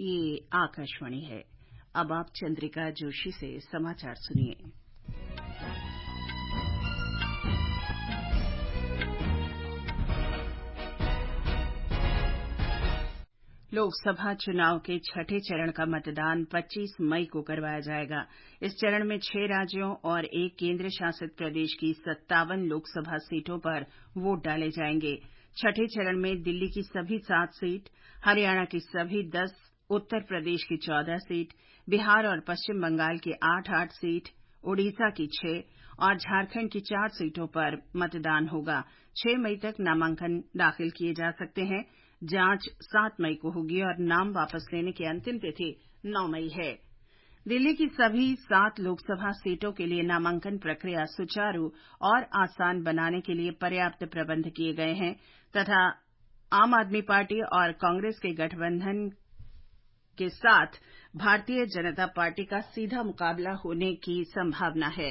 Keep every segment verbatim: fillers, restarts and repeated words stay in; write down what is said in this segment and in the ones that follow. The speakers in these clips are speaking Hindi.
ये आकाशवाणी है। अब आप चंद्रिका जोशी से समाचार सुनिए। लोकसभा चुनाव के छठे चरण का मतदान पच्चीस मई को करवाया जाएगा। इस चरण में छह राज्यों और एक केंद्र शासित प्रदेश की सत्तावन लोकसभा सीटों पर वोट डाले जाएंगे। छठे चरण में दिल्ली की सभी सात सीट, हरियाणा की सभी दस, उत्तर प्रदेश की चौदह सीट, बिहार और पश्चिम बंगाल की आठ आठ सीट, ओडिशा की छह और झारखंड की चार सीटों पर मतदान होगा। छह मई तक नामांकन दाखिल किए जा सकते हैं। जांच सात मई को होगी और नाम वापस लेने की अंतिम तिथि नौ मई है। दिल्ली की सभी सात लोकसभा सीटों के लिए नामांकन प्रक्रिया सुचारू और आसान बनाने के लिए पर्याप्त प्रबंध किए गए हैं तथा आम आदमी पार्टी और कांग्रेस के गठबंधन के साथ भारतीय जनता पार्टी का सीधा मुकाबला होने की संभावना है।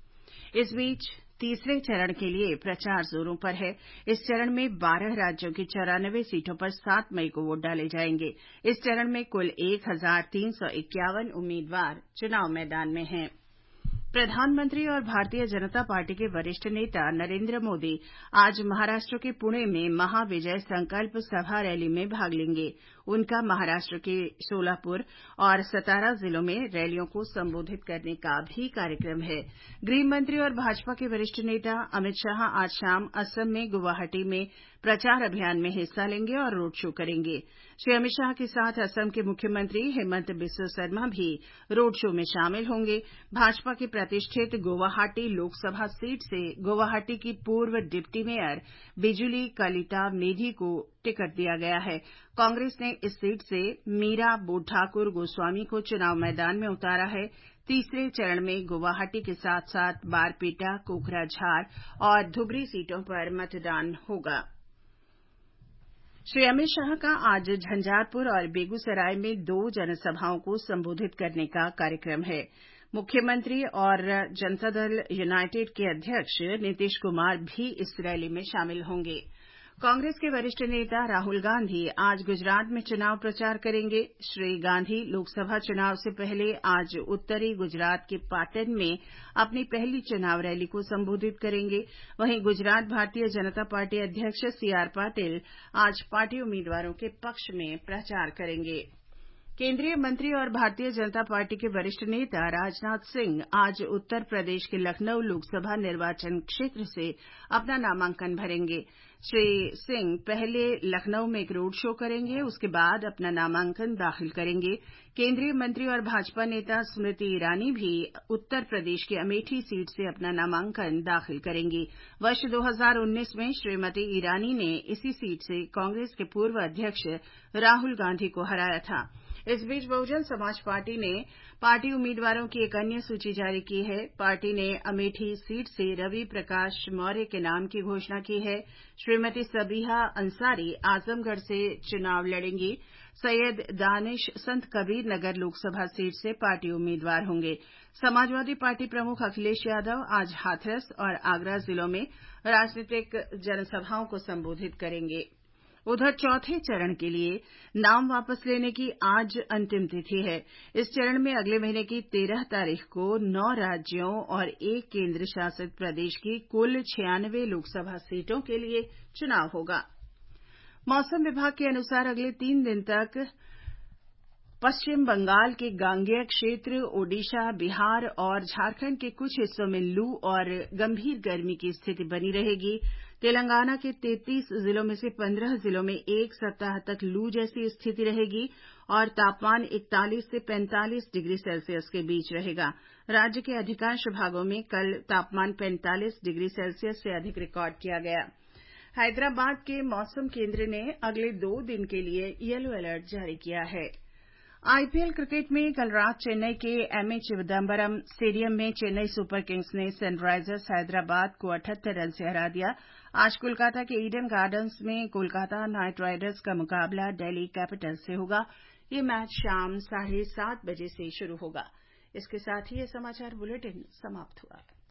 इस बीच तीसरे चरण के लिए प्रचार जोरों पर है। इस चरण में बारह राज्यों की चौरानवे सीटों पर सात मई को वोट डाले जाएंगे। इस चरण में कुल एक हजार तीन सौ इक्यावन उम्मीदवार चुनाव मैदान में हैं। प्रधानमंत्री और भारतीय जनता पार्टी के वरिष्ठ नेता नरेंद्र मोदी आज महाराष्ट्र के पुणे में महाविजय संकल्प सभा रैली में भाग लेंगे। उनका महाराष्ट्र के सोलापुर और सतारा जिलों में रैलियों को संबोधित करने का भी कार्यक्रम है। गृह मंत्री और भाजपा के वरिष्ठ नेता अमित शाह आज शाम असम में गुवाहाटी में प्रचार अभियान में हिस्सा लेंगे और रोड शो करेंगे। श्री अमित शाह के साथ असम के मुख्यमंत्री हेमंत बिस्व शर्मा भी रोड शो में शामिल होंगे। भाजपा की प्रतिष्ठित गुवाहाटी लोकसभा सीट से गुवाहाटी की पूर्व डिप्टी मेयर बिजुली कलिता मेधी को टिकट दिया गया है। कांग्रेस ने इस सीट से मीरा बोठाकुर गोस्वामी को चुनाव मैदान में उतारा है। तीसरे चरण में गुवाहाटी के साथ साथ बारपेटा, कोकराझार और धुबरी सीटों पर मतदान होगा। श्री अमित शाह का आज झंझारपुर और बेगूसराय में दो जनसभाओं को संबोधित करने का कार्यक्रम है। मुख्यमंत्री और जनता दल यूनाइटेड के अध्यक्ष नीतीश कुमार भी इस रैली में शामिल होंगे। कांग्रेस के वरिष्ठ नेता राहुल गांधी आज गुजरात में चुनाव प्रचार करेंगे। श्री गांधी लोकसभा चुनाव से पहले आज उत्तरी गुजरात के पाटन में अपनी पहली चुनाव रैली को संबोधित करेंगे। वहीं गुजरात भारतीय जनता पार्टी अध्यक्ष सी आर पाटिल आज पार्टी उम्मीदवारों के पक्ष में प्रचार करेंगे। केंद्रीय मंत्री और भारतीय जनता पार्टी के वरिष्ठ नेता राजनाथ सिंह आज उत्तर प्रदेश के लखनऊ लोकसभा निर्वाचन क्षेत्र से अपना नामांकन भरेंगे। श्री सिंह पहले लखनऊ में एक रोड शो करेंगे, उसके बाद अपना नामांकन दाखिल करेंगे। केंद्रीय मंत्री और भाजपा नेता स्मृति ईरानी भी उत्तर प्रदेश की अमेठी सीट से अपना नामांकन दाखिल करेंगी। वर्ष दो हजार उन्नीस में श्रीमती ईरानी ने इसी सीट से कांग्रेस के पूर्व अध्यक्ष राहुल गांधी को हराया था। इस बीच बहुजन समाज पार्टी ने पार्टी उम्मीदवारों की एक अन्य सूची जारी की है। पार्टी ने अमेठी सीट से रवि प्रकाश मौर्य के नाम की घोषणा की है। श्रीमती सबीहा अंसारी आजमगढ़ से चुनाव लड़ेंगी। सैयद दानिश संत कबीर नगर लोकसभा सीट से पार्टी उम्मीदवार होंगे। समाजवादी पार्टी प्रमुख अखिलेश यादव आज हाथरस और आगरा जिलों में राजनीतिक जनसभाओं को संबोधित करेंगे। उधर चौथे चरण के लिए नाम वापस लेने की आज अंतिम तिथि है। इस चरण में अगले महीने की तेरह तारीख को नौ राज्यों और एक केंद्र शासित प्रदेश की कुल छियानवे लोकसभा सीटों के लिए चुनाव होगा। मौसम विभाग के अनुसार अगले तीन दिन तक पश्चिम बंगाल के गांगेय क्षेत्र, ओडिशा, बिहार और झारखंड के कुछ हिस्सों में लू और गंभीर गर्मी की स्थिति बनी रहेगी। तेलंगाना के तैंतीस जिलों में से पंद्रह जिलों में एक सप्ताह तक लू जैसी स्थिति रहेगी और तापमान इकतालीस से पैंतालीस डिग्री सेल्सियस के बीच रहेगा। राज्य के अधिकांश भागों में कल तापमान पैंतालीस डिग्री सेल्सियस से अधिक रिकॉर्ड किया गया। हैदराबाद के मौसम केंद्र ने अगले दो दिन के लिए येलो अलर्ट जारी किया है। आईपीएल क्रिकेट में कल रात चेन्नई के एमए चिदम्बरम स्टेडियम में चेन्नई सुपर किंग्स ने सनराइजर्स हैदराबाद को अठहत्तर रन से हरा दिया। आज कोलकाता के ईडन गार्डन्स में कोलकाता नाइट राइडर्स का मुकाबला दिल्ली कैपिटल्स से होगा। ये मैच शाम साढ़े सात बजे से शुरू होगा। इसके साथ ही ये समाचार बुलेटिन समाप्त हुआ।